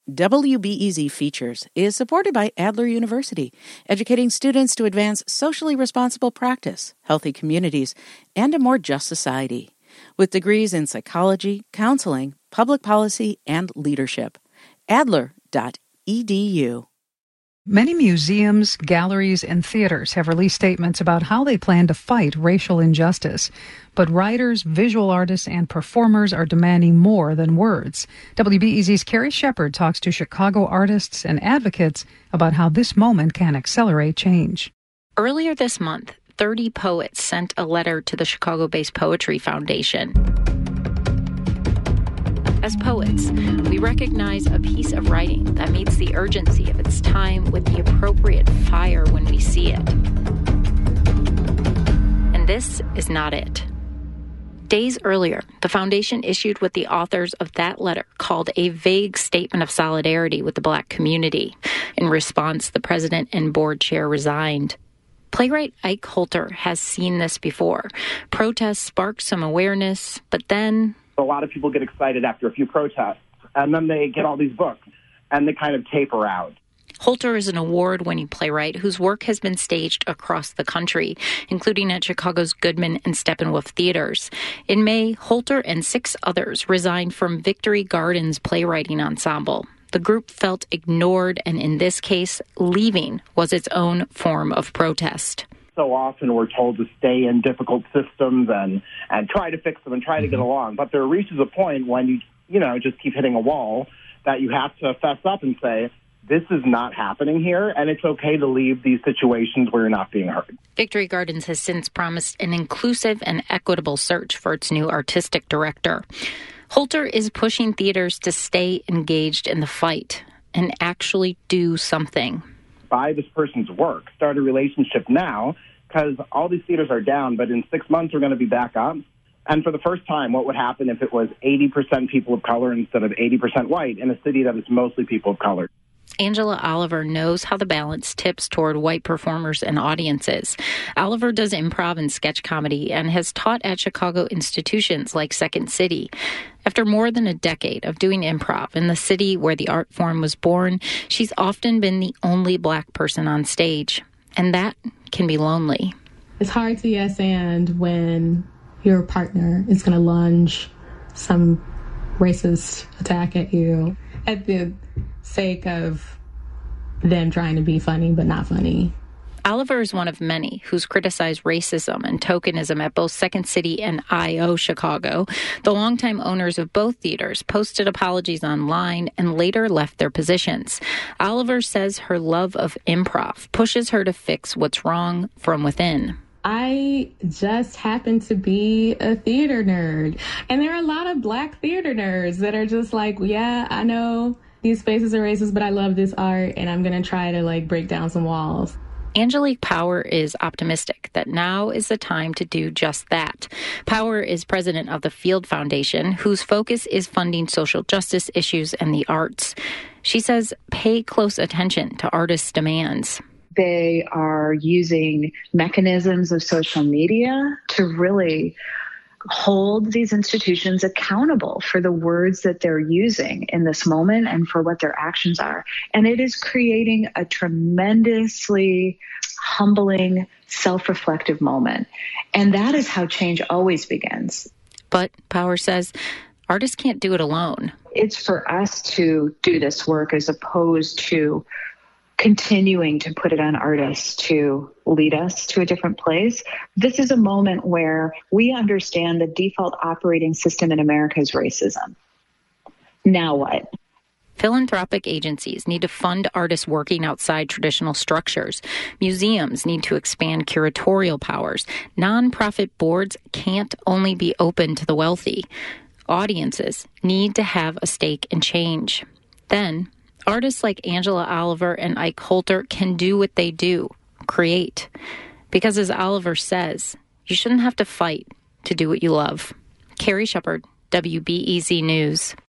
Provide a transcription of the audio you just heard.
WBEZ Features is supported by Adler University, educating students to advance socially responsible practice, healthy communities, and a more just society. With degrees in psychology, counseling, public policy, and leadership. Adler.edu. Many museums, galleries, and theaters have released statements about how they plan to fight racial injustice. But writers, visual artists, and performers are demanding more than words. WBEZ's Carrie Shepard talks to Chicago artists and advocates about how this moment can accelerate change. Earlier this month, 30 poets sent a letter to the Chicago-based Poetry Foundation. As poets, we recognize a piece of writing that meets the urgency of its time with the appropriate fire when we see it. And this is not it. Days earlier, the foundation issued what the authors of that letter called a vague statement of solidarity with the Black community. In response, the president and board chair resigned. Playwright Ike Holter has seen this before. Protests sparked some awareness, but then a lot of people get excited after a few protests, and then they get all these books, and they kind of taper out. Holter is an award-winning playwright whose work has been staged across the country, including at Chicago's Goodman and Steppenwolf theaters. In May, Holter and 6 others resigned from Victory Gardens Playwriting Ensemble. The group felt ignored, and in this case, leaving was its own form of protest. So often we're told to stay in difficult systems and try to fix them and try to get along. But there reaches a point when you just keep hitting a wall that you have to fess up and say, this is not happening here, and it's okay to leave these situations where you're not being heard. Victory Gardens has since promised an inclusive and equitable search for its new artistic director. Holter is pushing theaters to stay engaged in the fight and actually do something. Buy this person's work, start a relationship now, because all these theaters are down, but in 6 months we're going to be back up. And for the first time, what would happen if it was 80% people of color instead of 80% white in a city that is mostly people of color? Angela Oliver knows how the balance tips toward white performers and audiences. Oliver does improv and sketch comedy and has taught at Chicago institutions like Second City. After more than a decade of doing improv in the city where the art form was born, she's often been the only Black person on stage. And that can be lonely. It's hard to yes and when your partner is going to lunge some racist attack at you at the sake of them trying to be funny but not funny. Oliver is one of many who's criticized racism and tokenism at both Second City and I.O. Chicago. The longtime owners of both theaters posted apologies online and later left their positions. Oliver says her love of improv pushes her to fix what's wrong from within. I just happen to be a theater nerd. And there are a lot of Black theater nerds that are just like, yeah, I know these spaces are racist, but I love this art and I'm going to try to break down some walls. Angelique Power is optimistic that now is the time to do just that. Power is president of the Field Foundation, whose focus is funding social justice issues and the arts. She says, pay close attention to artists' demands. They are using mechanisms of social media to really hold these institutions accountable for the words that they're using in this moment and for what their actions are. And it is creating a tremendously humbling, self-reflective moment. And that is how change always begins. But Power says artists can't do it alone. It's for us to do this work as opposed to continuing to put it on artists to lead us to a different place. This is a moment where we understand the default operating system in America is racism. Now what? Philanthropic agencies need to fund artists working outside traditional structures. Museums need to expand curatorial powers. Nonprofit boards can't only be open to the wealthy. Audiences need to have a stake in change. Then, artists like Angela Oliver and Ike Holter can do what they do, create. Because as Oliver says, you shouldn't have to fight to do what you love. Carrie Shepard, WBEZ News.